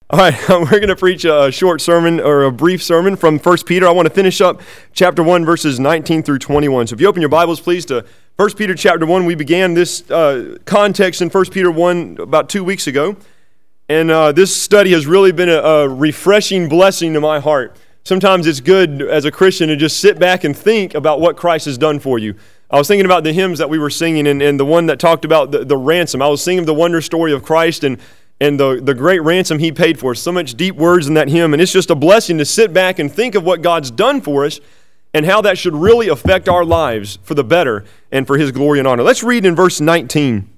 All right, we're going to preach a short sermon or a brief sermon from 1 Peter. I want to finish up chapter 1, verses 19 through 21. So if you open your Bibles, please, to 1 Peter chapter 1. We began this context in 1 Peter 1 about 2 weeks ago. And this study has really been a refreshing blessing to my heart. Sometimes it's good as a Christian to just sit back and think about what Christ has done for you. I was thinking about the hymns that we were singing and the one that talked about the ransom. I was singing the wonder story of Christ and the great ransom He paid for us. So much deep words in that hymn, and it's just a blessing to sit back and think of what God's done for us and how that should really affect our lives for the better and for His glory and honor. Let's read in verse 19.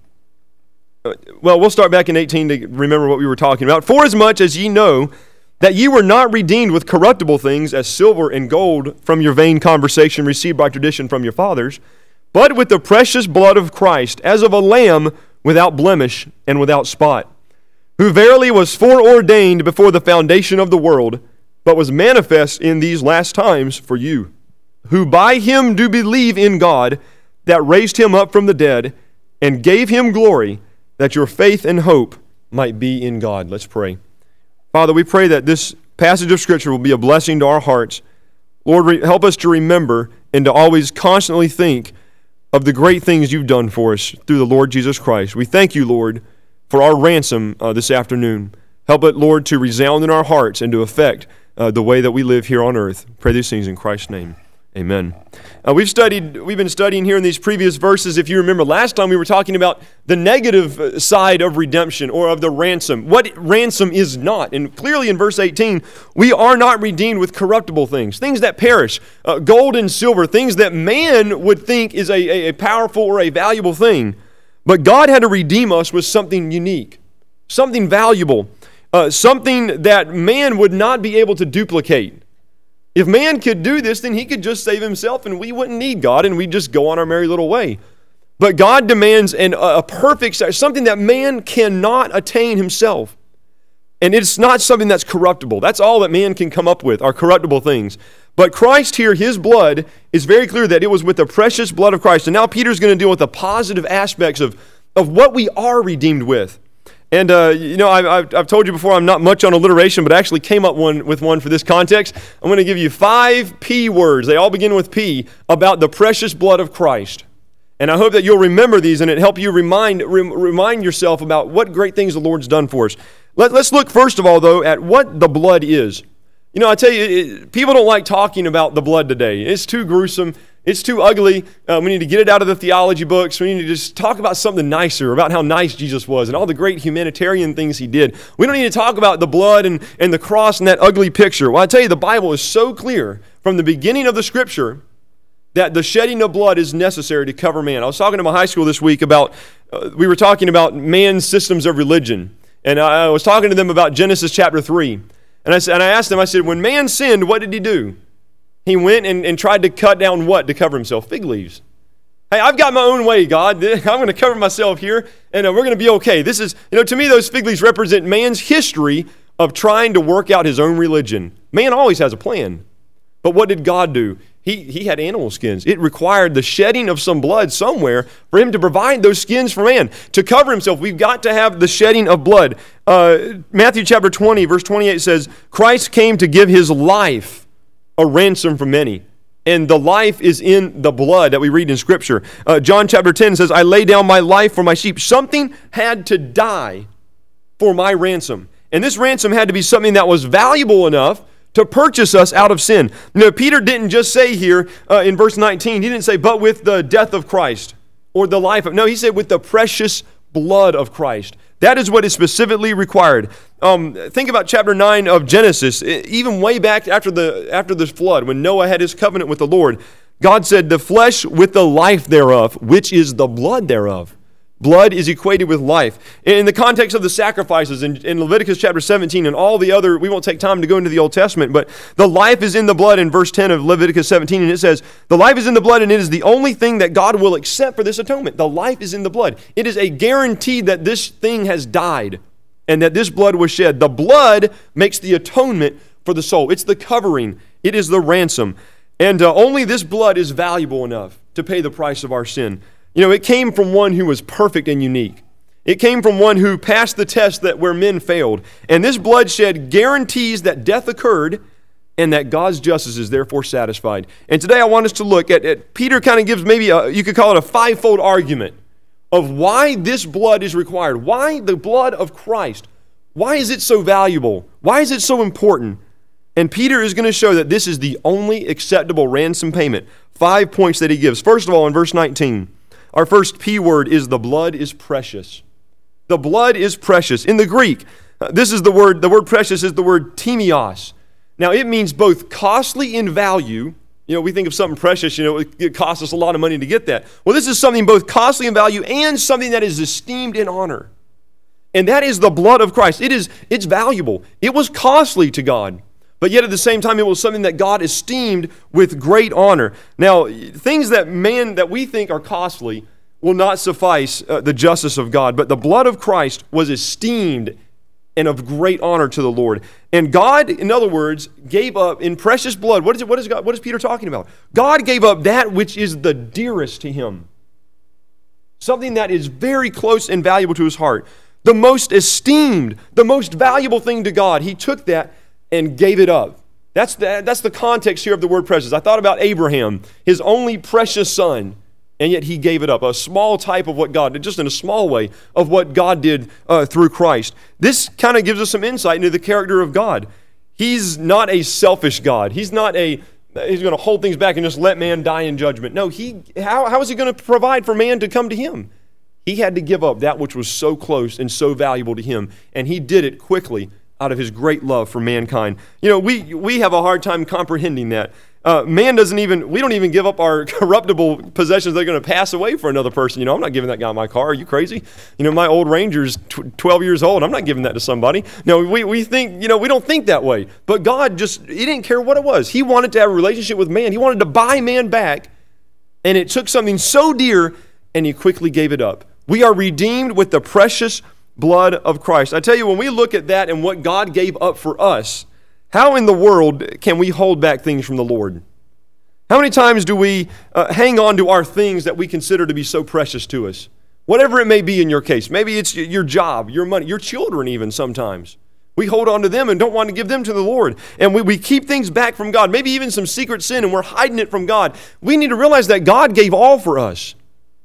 Well, we'll start back in 18 to remember what we were talking about. For as much as ye know that ye were not redeemed with corruptible things as silver and gold from your vain conversation received by tradition from your fathers, but with the precious blood of Christ, as of a lamb without blemish and without spot, who verily was foreordained before the foundation of the world, but was manifest in these last times for you, who by Him do believe in God, that raised Him up from the dead, and gave Him glory, that your faith and hope might be in God. Let's pray. Father, we pray that this passage of Scripture will be a blessing to our hearts. Lord, help us to remember and to always constantly think of the great things You've done for us through the Lord Jesus Christ. We thank You, Lord, for our ransom this afternoon. Help it, Lord, to resound in our hearts and to affect the way that we live here on earth. Pray these things in Christ's name. Amen. We've been studying here in these previous verses. If you remember, last time we were talking about the negative side of redemption or of the ransom. What ransom is not. And clearly in verse 18, we are not redeemed with corruptible things, things that perish, gold and silver, things that man would think is a powerful or a valuable thing. But God had to redeem us with something unique, something valuable, something that man would not be able to duplicate. If man could do this, then he could just save himself and we wouldn't need God and we'd just go on our merry little way. But God demands a perfect, something that man cannot attain himself. And it's not something that's corruptible. That's all that man can come up with, are corruptible things. But Christ here, His blood, is very clear that it was with the precious blood of Christ. And now Peter's going to deal with the positive aspects of what we are redeemed with. And, I've told you before I'm not much on alliteration, but I actually came up with one for this context. I'm going to give you 5 P words. They all begin with P, about the precious blood of Christ. And I hope that you'll remember these and it help you remind yourself about what great things the Lord's done for us. Let's look first of all, though, at what the blood is. You know, I tell you, people don't like talking about the blood today. It's too gruesome. It's too ugly. We need to get it out of the theology books. We need to just talk about something nicer, about how nice Jesus was and all the great humanitarian things He did. We don't need to talk about the blood and the cross and that ugly picture. Well, I tell you, the Bible is so clear from the beginning of the Scripture that the shedding of blood is necessary to cover man. I was talking to my high school this week about, we were talking about man's systems of religion. And I was talking to them about Genesis chapter 3. And I asked them, I said, when man sinned, what did he do? He went and tried to cut down what to cover himself? Fig leaves. Hey, I've got my own way, God. I'm going to cover myself here, and we're going to be okay. This is, to me, those fig leaves represent man's history of trying to work out his own religion. Man always has a plan. But what did God do? He had animal skins. It required the shedding of some blood somewhere for Him to provide those skins for man. To cover himself, we've got to have the shedding of blood. Matthew chapter 20, verse 28 says, Christ came to give His life a ransom for many. And the life is in the blood that we read in Scripture. John chapter 10 says, I lay down my life for my sheep. Something had to die for my ransom. And this ransom had to be something that was valuable enough to purchase us out of sin. Peter didn't just say here in verse 19, he didn't say, but with the death of Christ or the life of, no, he said with the precious blood of Christ. That is what is specifically required. Think about chapter 9 of Genesis. Even way back after the flood, when Noah had his covenant with the Lord, God said, the flesh with the life thereof, which is the blood thereof. Blood is equated with life. In the context of the sacrifices in Leviticus chapter 17 and all the other, we won't take time to go into the Old Testament, but the life is in the blood in verse 10 of Leviticus 17, and it says, the life is in the blood, and it is the only thing that God will accept for this atonement. The life is in the blood. It is a guarantee that this thing has died and that this blood was shed. The blood makes the atonement for the soul. It's the covering. It is the ransom. And only this blood is valuable enough to pay the price of our sin. It came from one who was perfect and unique. It came from one who passed the test that where men failed. And this bloodshed guarantees that death occurred and that God's justice is therefore satisfied. And today I want us to look at Peter kind of gives maybe, you could call it a fivefold argument of why this blood is required. Why the blood of Christ? Why is it so valuable? Why is it so important? And Peter is going to show that this is the only acceptable ransom payment. 5 points that he gives. First of all, in verse 19, our first P word is the blood is precious. The blood is precious. In the Greek, this is the word precious is the word timios. Now, it means both costly in value. You know, we think of something precious, it costs us a lot of money to get that. Well, this is something both costly in value and something that is esteemed in honor. And that is the blood of Christ. It's valuable. It was costly to God. But yet at the same time, it was something that God esteemed with great honor. Now, things that we think are costly will not suffice the justice of God. But the blood of Christ was esteemed and of great honor to the Lord. And God, in other words, gave up in precious blood. What is Peter talking about? God gave up that which is the dearest to him. Something that is very close and valuable to his heart. The most esteemed, the most valuable thing to God. He took that and gave it up. That's the context here of the word precious. I thought about Abraham, his only precious son, and yet he gave it up. A small type of what God did, just in a small way, of what God did through Christ. This kind of gives us some insight into the character of God. He's not a selfish God. He's going to hold things back and just let man die in judgment. No, how is he going to provide for man to come to him? He had to give up that which was so close and so valuable to him, and he did it quickly out of his great love for mankind. We have a hard time comprehending that. We don't even give up our corruptible possessions that are going to pass away for another person. I'm not giving that guy my car. Are you crazy? My old Ranger's 12 years old. I'm not giving that to somebody. No, we think, we don't think that way. But God he didn't care what it was. He wanted to have a relationship with man. He wanted to buy man back, and it took something so dear, and he quickly gave it up. We are redeemed with the precious blood of Christ. I tell you, when we look at that and what God gave up for us, how in the world can we hold back things from the Lord? How many times do we hang on to our things that we consider to be so precious to us? Whatever it may be in your case. Maybe it's your job, your money, your children even sometimes. We hold on to them and don't want to give them to the Lord. And we keep things back from God, maybe even some secret sin, and we're hiding it from God. We need to realize that God gave all for us.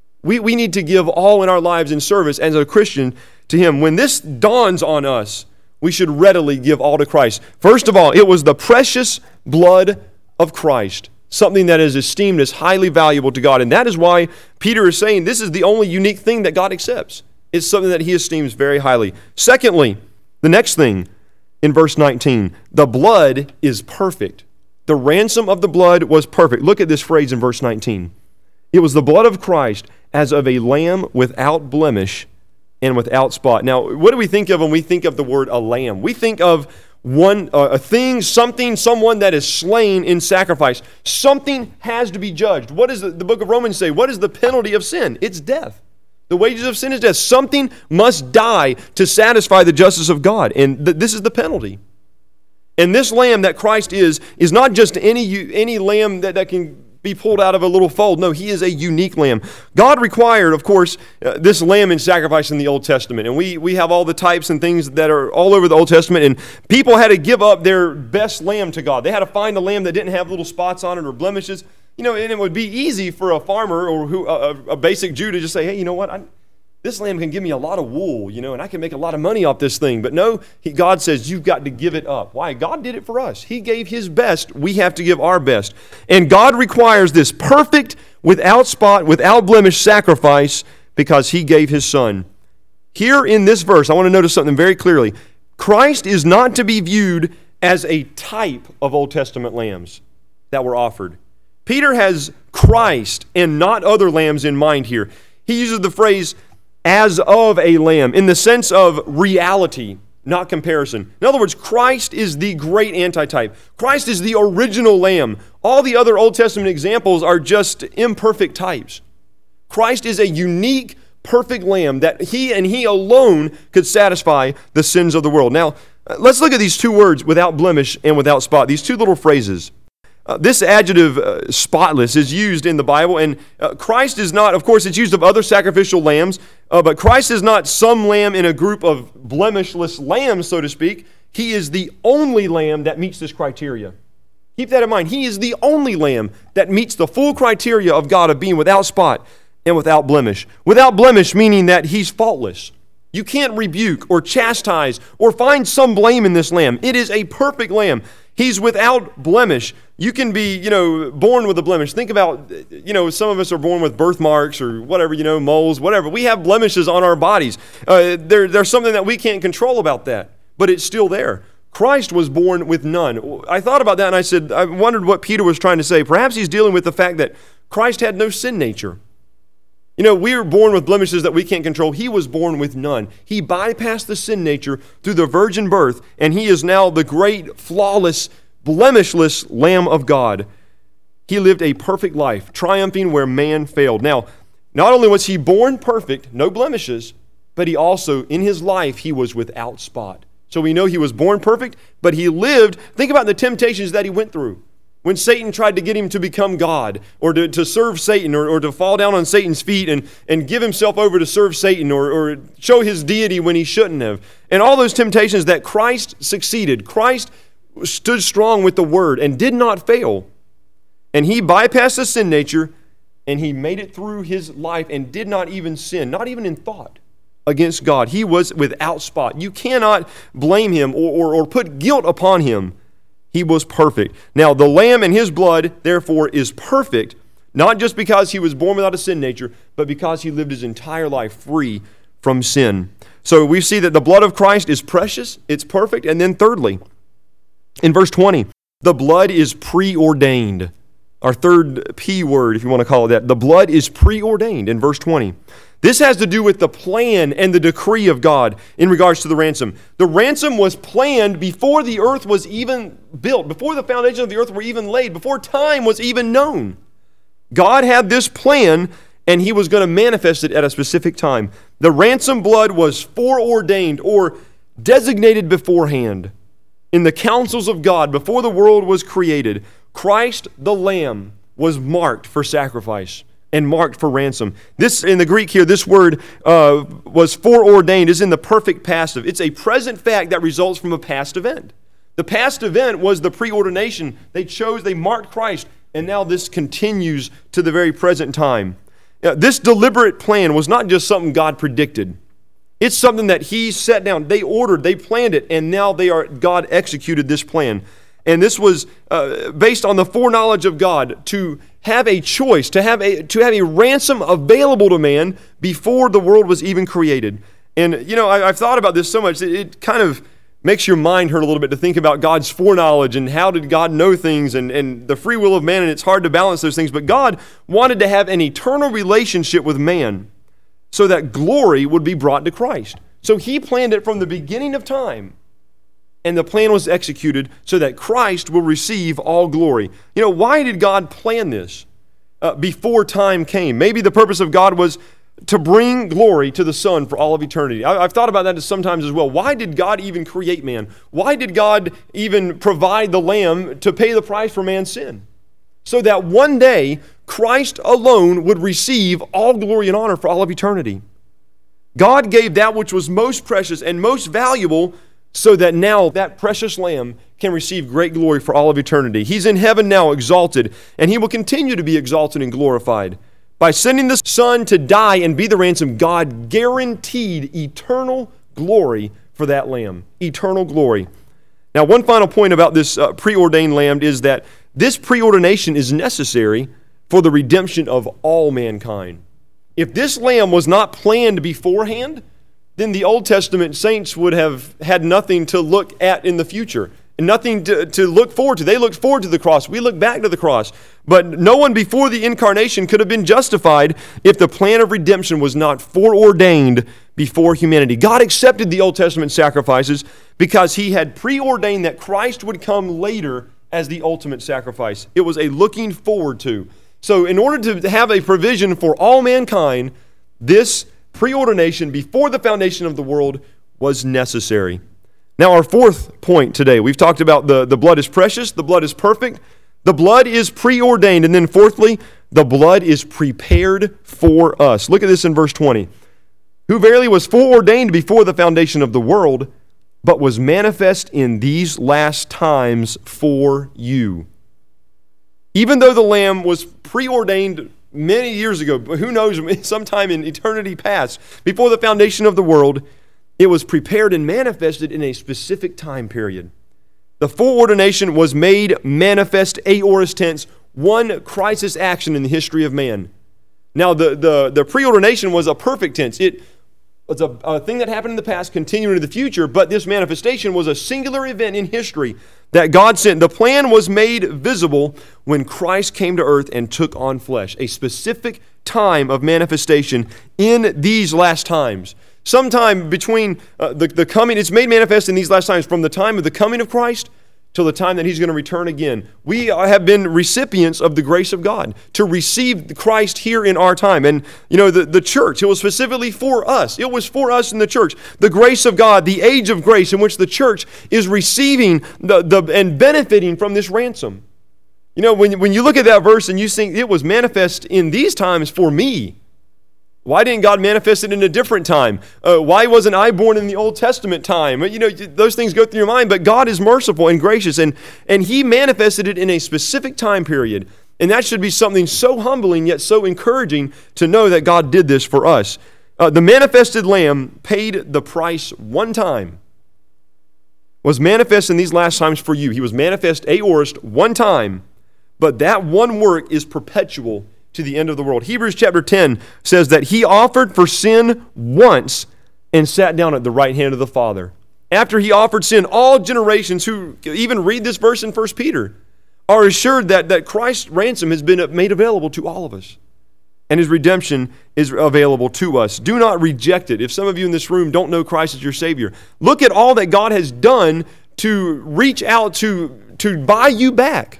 We need to give all in our lives in service as a Christian to Him. When this dawns on us, we should readily give all to Christ. First of all, it was the precious blood of Christ, something that is esteemed as highly valuable to God. And that is why Peter is saying this is the only unique thing that God accepts. It's something that He esteems very highly. Secondly, the next thing in verse 19, the blood is perfect. The ransom of the blood was perfect. Look at this phrase in verse 19. It was the blood of Christ as of a lamb without blemish and without spot. Now, what do we think of when we think of the word a lamb? We think of a thing, something, someone that is slain in sacrifice. Something has to be judged. What does the book of Romans say? What is the penalty of sin? It's death. The wages of sin is death. Something must die to satisfy the justice of God, and this is the penalty. And this lamb that Christ is not just any lamb that can be pulled out of a little fold. No, He is a unique lamb. God required, of course, this lamb in sacrifice in the Old Testament. And we have all the types and things that are all over the Old Testament. And people had to give up their best lamb to God. They had to find a lamb that didn't have little spots on it or blemishes. And it would be easy for a farmer or a basic Jew to just say, hey, you know what? This lamb can give me a lot of wool, and I can make a lot of money off this thing. But no, God says you've got to give it up. Why? God did it for us. He gave His best. We have to give our best. And God requires this perfect, without spot, without blemish sacrifice because He gave His Son. Here in this verse, I want to notice something very clearly. Christ is not to be viewed as a type of Old Testament lambs that were offered. Peter has Christ and not other lambs in mind here. He uses the phrase as of a lamb, in the sense of reality, not comparison. In other words, Christ is the great antitype. Christ is the original lamb. All the other Old Testament examples are just imperfect types. Christ is a unique, perfect lamb that He and He alone could satisfy the sins of the world. Now, let's look at these two words, without blemish and without spot, these two little phrases. This adjective, spotless, is used in the Bible, and Christ is not, of course, it's used of other sacrificial lambs, But Christ is not some lamb in a group of blemishless lambs, so to speak. He is the only lamb that meets this criteria. Keep that in mind. He is the only lamb that meets the full criteria of God of being without spot and without blemish. Without blemish meaning that he's faultless. You can't rebuke or chastise or find some blame in this lamb. It is a perfect lamb. He's without blemish. You can be, born with a blemish. Think about, some of us are born with birthmarks or whatever, moles, whatever. We have blemishes on our bodies. There's something that we can't control about that, but it's still there. Christ was born with none. I thought about that and I wondered what Peter was trying to say. Perhaps he's dealing with the fact that Christ had no sin nature. We are born with blemishes that we can't control. He was born with none. He bypassed the sin nature through the virgin birth, and he is now the great, flawless, blemishless Lamb of God. He lived a perfect life, triumphing where man failed. Now, not only was he born perfect, no blemishes, but he also, in his life, he was without spot. So we know he was born perfect, but he lived. Think about the temptations that he went through. When Satan tried to get him to become God, or to serve Satan, or to fall down on Satan's feet and give himself over to serve Satan, or show his deity when he shouldn't have. And all those temptations that Christ succeeded. Christ stood strong with the word and did not fail. And he bypassed the sin nature, and he made it through his life and did not even sin, not even in thought, against God. He was without spot. You cannot blame him or put guilt upon him. He was perfect. Now, the Lamb and his blood, therefore, is perfect, not just because he was born without a sin nature, but because he lived his entire life free from sin. So we see that the blood of Christ is precious, it's perfect, and then thirdly, in verse 20, the blood is preordained. Our third P word, if you want to call it that. The blood is preordained in verse 20. This has to do with the plan and the decree of God in regards to the ransom. The ransom was planned before the earth was even built, before the foundations of the earth were even laid, before time was even known. God had this plan, and he was going to manifest it at a specific time. The ransom blood was foreordained or designated beforehand in the counsels of God before the world was created. Christ the Lamb was marked for sacrifice and marked for ransom. This, in the Greek here, this word was foreordained, is in the perfect passive. It's a present fact that results from a past event. The past event was the preordination. They marked Christ, and now this continues to the very present time. This deliberate plan was not just something God predicted. It's something that he set down. They ordered, they planned it, and now God executed this plan. And this was based on the foreknowledge of God to have a choice, to have a ransom available to man before the world was even created. And, I've thought about this so much, it kind of makes your mind hurt a little bit to think about God's foreknowledge and how did God know things and the free will of man, and it's hard to balance those things. But God wanted to have an eternal relationship with man so that glory would be brought to Christ. So he planned it from the beginning of time. And the plan was executed so that Christ will receive all glory. Why did God plan this before time came? Maybe the purpose of God was to bring glory to the Son for all of eternity. I've thought about that sometimes as well. Why did God even create man? Why did God even provide the Lamb to pay the price for man's sin? So that one day, Christ alone would receive all glory and honor for all of eternity. God gave that which was most precious and most valuable so that now that precious Lamb can receive great glory for all of eternity. He's in heaven now, exalted, and he will continue to be exalted and glorified. By sending the Son to die and be the ransom, God guaranteed eternal glory for that Lamb. Eternal glory. Now, one final point about this preordained Lamb is that this preordination is necessary for the redemption of all mankind. If this Lamb was not planned beforehand, then the Old Testament saints would have had nothing to look at in the future and nothing to look forward to. They looked forward to the cross. We look back to the cross. But no one before the incarnation could have been justified if the plan of redemption was not foreordained before humanity. God accepted the Old Testament sacrifices because he had preordained that Christ would come later as the ultimate sacrifice. It was a looking forward to. So in order to have a provision for all mankind, this preordination before the foundation of the world was necessary. Now our fourth point today, we've talked about the blood is precious, the blood is perfect, the blood is preordained, and then fourthly, the blood is prepared for us. Look at this in verse 20. who verily was foreordained before the foundation of the world, but was manifest in these last times for you. Even though the Lamb was preordained many years ago, who knows, sometime in eternity past, before the foundation of the world, it was prepared and manifested in a specific time period. The foreordination was made manifest, aorist tense, one crisis action in the history of man. Now, the preordination was a perfect tense. It was a thing that happened in the past, continuing into the future, but this manifestation was a singular event in history that God sent. The plan was made visible when Christ came to earth and took on flesh, a specific time of manifestation in these last times. Sometime between the coming, it's made manifest in these last times, from the time of the coming of Christ till the time that He's going to return again. We have been recipients of the grace of God to receive Christ here in our time. And, the church, it was specifically for us. It was for us in the church. The grace of God, the age of grace in which the church is receiving and benefiting from this ransom. When you look at that verse and you think it was manifest in these times for me, why didn't God manifest it in a different time? Why wasn't I born in the Old Testament time? Those things go through your mind, but God is merciful and gracious, and He manifested it in a specific time period. And that should be something so humbling yet so encouraging to know that God did this for us. The manifested Lamb paid the price one time, was manifest in these last times for you. He was manifest aorist one time, but that one work is perpetual to the end of the world. Hebrews chapter 10 says that He offered for sin once and sat down at the right hand of the Father. After He offered sin, all generations who even read this verse in 1 Peter are assured that Christ's ransom has been made available to all of us. And His redemption is available to us. Do not reject it. If some of you in this room don't know Christ as your Savior, look at all that God has done to reach out to buy you back.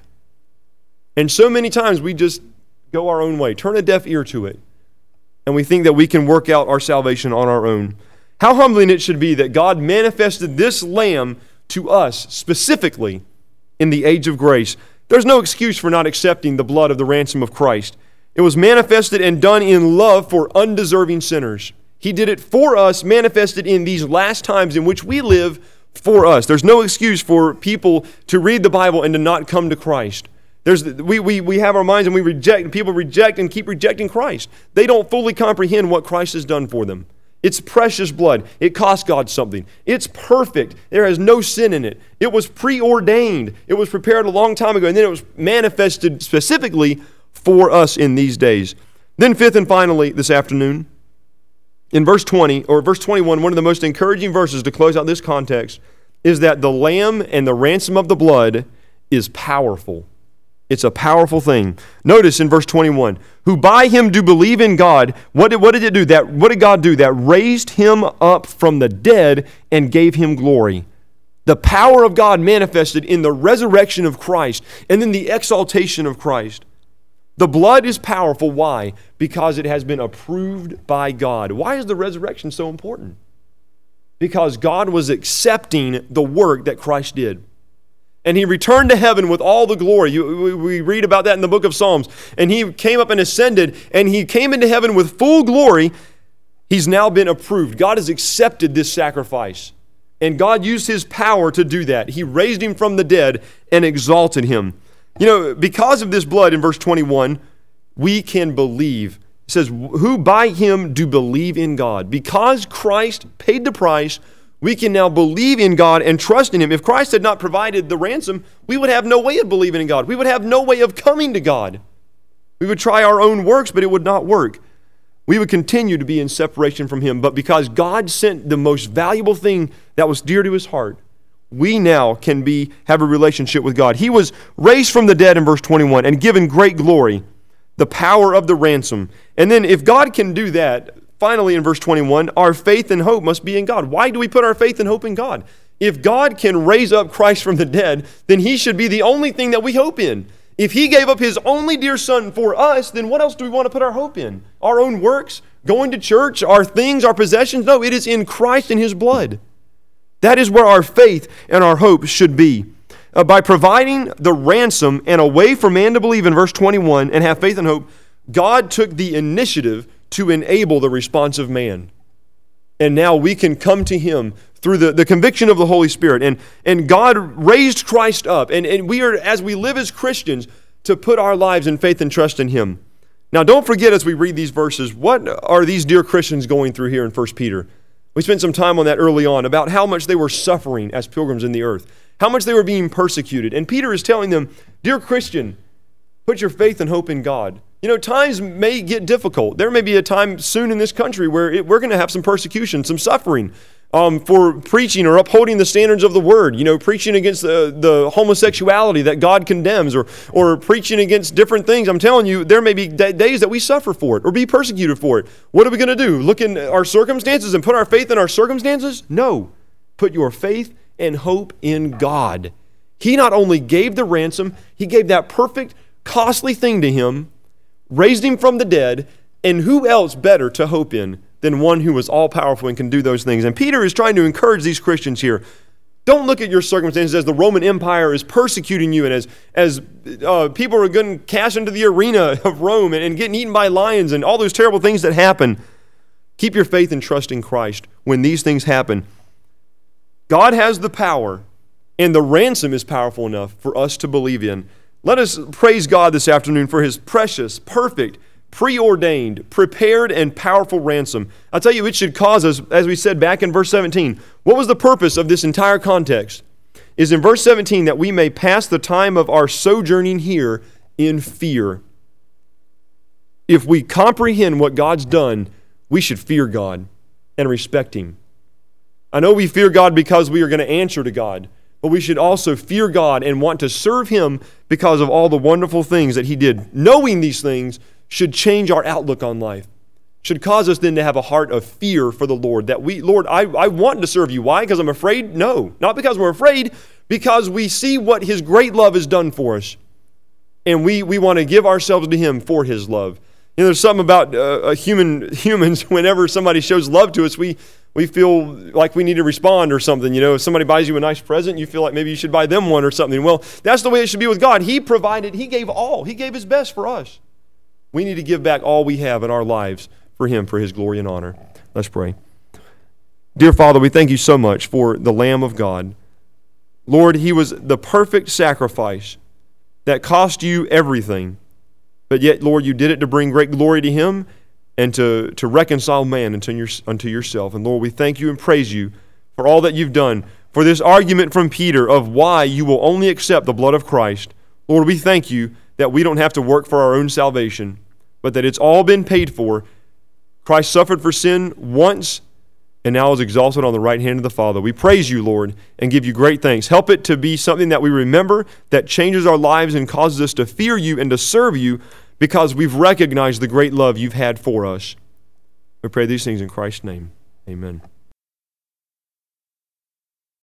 And so many times we just go our own way, turn a deaf ear to it, and we think that we can work out our salvation on our own. How humbling it should be that God manifested this Lamb to us specifically in the age of grace. There's no excuse for not accepting the blood of the ransom of Christ. It was manifested and done in love for undeserving sinners. He did it for us, manifested in these last times in which we live for us. There's no excuse for people to read the Bible and to not come to Christ. We have our minds and we reject, and people reject and keep rejecting Christ. They don't fully comprehend what Christ has done for them. It's precious blood. It cost God something. It's perfect. There has no sin in it. It was preordained. It was prepared a long time ago, and then it was manifested specifically for us in these days. Then fifth and finally this afternoon, in verse 20 or verse 21, one of the most encouraging verses to close out this context is that the Lamb and the ransom of the blood is powerful. It's a powerful thing. Notice in verse 21, who by Him do believe in God. What did it do? What did God do? That raised Him up from the dead and gave Him glory. The power of God manifested in the resurrection of Christ and then the exaltation of Christ. The blood is powerful. Why? Because it has been approved by God. Why is the resurrection so important? Because God was accepting the work that Christ did. And He returned to heaven with all the glory. We read about that in the book of Psalms. And He came up and ascended, and He came into heaven with full glory. He's now been approved. God has accepted this sacrifice. And God used His power to do that. He raised Him from the dead and exalted Him. Because of this blood in verse 21, we can believe. It says, who by Him do believe in God. Because Christ paid the price, we can now believe in God and trust in Him. If Christ had not provided the ransom, we would have no way of believing in God. We would have no way of coming to God. We would try our own works, but it would not work. We would continue to be in separation from Him. But because God sent the most valuable thing that was dear to His heart, we now can have a relationship with God. He was raised from the dead in verse 21 and given great glory, the power of the ransom. And then if God can do that, finally, in verse 21, our faith and hope must be in God. Why do we put our faith and hope in God? If God can raise up Christ from the dead, then He should be the only thing that we hope in. If He gave up His only dear Son for us, then what else do we want to put our hope in? Our own works? Going to church? Our things? Our possessions? No, it is in Christ and His blood. That is where our faith and our hope should be. By providing the ransom and a way for man to believe in verse 21 and have faith and hope, God took the initiative to enable the response of man. And now we can come to Him through the conviction of the Holy Spirit. And God raised Christ up. And we are, as we live as Christians, to put our lives in faith and trust in Him. Now, don't forget as we read these verses, what are these dear Christians going through here in 1 Peter? We spent some time on that early on, about how much they were suffering as pilgrims in the earth, how much they were being persecuted. And Peter is telling them, dear Christian, put your faith and hope in God. You know, times may get difficult. There may be a time soon in this country where we're going to have some persecution, some suffering for preaching or upholding the standards of the Word. You know, preaching against the homosexuality that God condemns, or preaching against different things. I'm telling you, there may be days that we suffer for it or be persecuted for it. What are we going to do? Look in our circumstances and put our faith in our circumstances? No. Put your faith and hope in God. He not only gave the ransom, He gave that perfect, costly thing to Him, raised Him from the dead, and who else better to hope in than one who was all-powerful and can do those things? And Peter is trying to encourage these Christians here. Don't look at your circumstances as the Roman Empire is persecuting you, and as people are getting cast into the arena of Rome and getting eaten by lions and all those terrible things that happen. Keep your faith and trust in Christ when these things happen. God has the power, and the ransom is powerful enough for us to believe in. Let us praise God this afternoon for His precious, perfect, preordained, prepared, and powerful ransom. I'll tell you, it should cause us, as we said back in verse 17, what was the purpose of this entire context? Is in verse 17 that we may pass the time of our sojourning here in fear. If we comprehend what God's done, we should fear God and respect Him. I know we fear God because we are going to answer to God, but we should also fear God and want to serve Him because of all the wonderful things that He did. Knowing these things should change our outlook on life. Should cause us then to have a heart of fear for the Lord. That Lord, I want to serve You. Why? Because I'm afraid? No. Not because we're afraid, because we see what His great love has done for us. And we want to give ourselves to Him for His love. You know, there's something about humans, whenever somebody shows love to us, we feel like we need to respond or something. You know, if somebody buys you a nice present, you feel like maybe you should buy them one or something. Well, that's the way it should be with God. He provided, He gave all. He gave His best for us. We need to give back all we have in our lives for Him, for His glory and honor. Let's pray. Dear Father, we thank You so much for the Lamb of God. Lord, He was the perfect sacrifice that cost You everything. But yet, Lord, You did it to bring great glory to Him and to reconcile man unto Yourself. And Lord, we thank You and praise You for all that You've done. For this argument from Peter of why You will only accept the blood of Christ, Lord, we thank You that we don't have to work for our own salvation, but that it's all been paid for. Christ suffered for sin once and now is exalted on the right hand of the Father. We praise You, Lord, and give You great thanks. Help it to be something that we remember, that changes our lives and causes us to fear You and to serve You because we've recognized the great love You've had for us. We pray these things in Christ's name. Amen.